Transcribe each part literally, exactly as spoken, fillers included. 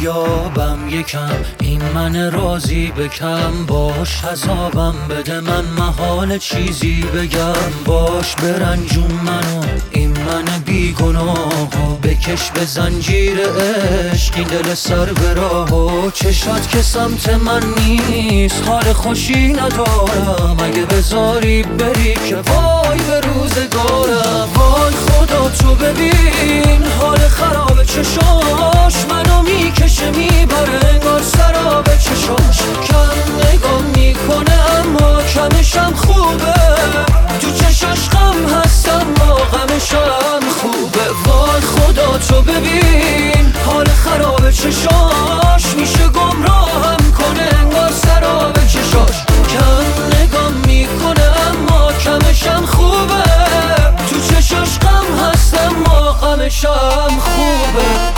بیابم یکم این من راضی بکم، باش عذابم بده من محال چیزی بگم، باش برنجون منو این من بیگناهو، بکش به زنجیر عشق این دل سر به راهو. چشات که سمت من نیست حال خوشی ندارم، اگه بذاری بری که وای به روزگارم. وای خدا تو ببین حال خراب چشاش، منو میکشه میبره انگار سراب چشاش. کم نگاه میکنه اما کمشم خوبه، تو چشاش غم هست اما غمشم خوبه. وای خدا تو ببین حال خراب چشاش، میشه گمراهم کنه انگار سراب چشاش. کم نگاه میکنه اما کمشم خوبه، تو چشاش غم هست اما غمشم خوبه.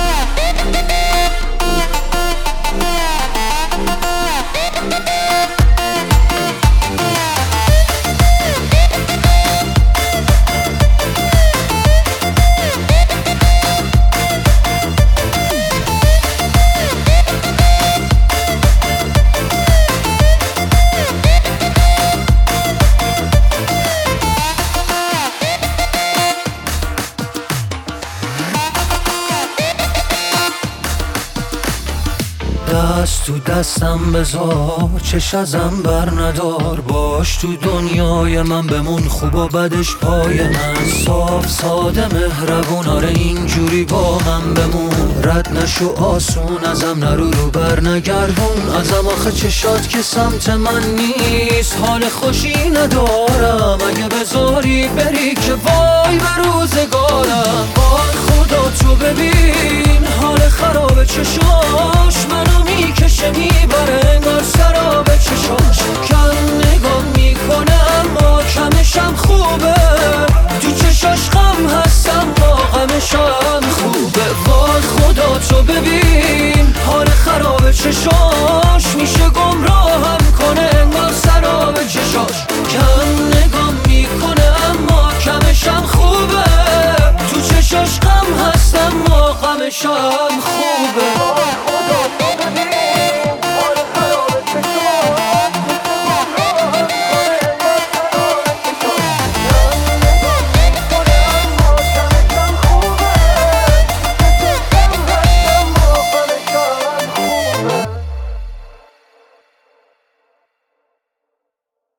دست تو دستم بذار چش ازم بر ندار، باش تو دنیای من بمون خوب و بدش پای من. صاف ساده مهربون آره اینجوری با من بمون، رد نشو آسون ازم نرو رو بر نگردون ازم. آخه چشات که سمت من نیست حال خوشی ندارم، اگه بذاری بری که وای به روزگارم. وای خدا تو ببین حال خراب چشاش، منو میکشه میبره انگار